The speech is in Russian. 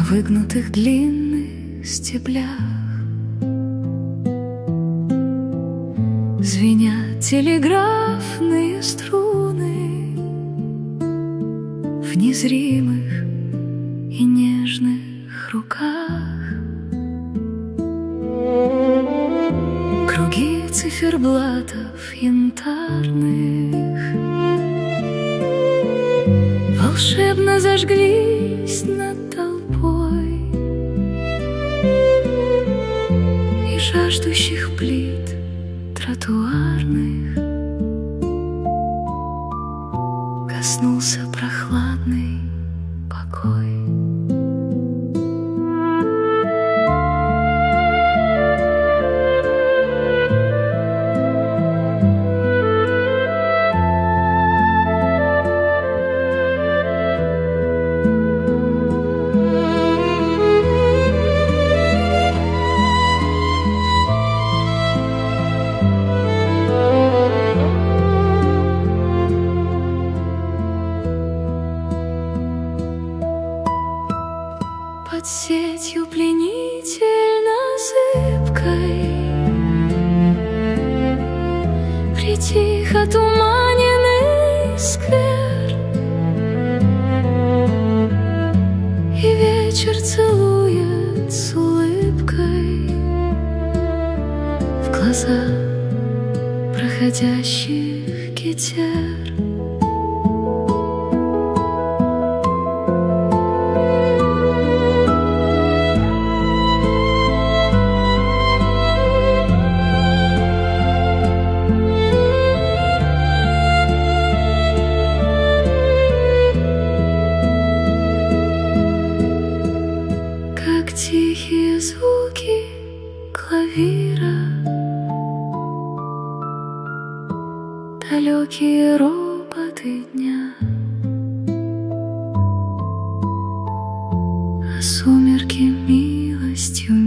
выгнутых длинных стеблях звенят телеграфные струны в незримых и нежных руках. Круги циферблатов янтарных волшебно зажглись над толпой, и жаждущих плит тротуарных коснулся прохладный покой. Под сетью пленительно зыбкой притих отуманенный сквер, и вечер целует с улыбкой в глаза проходящих гетер. Тихие звуки клавира, далекие ропоты дня, а сумерки милостью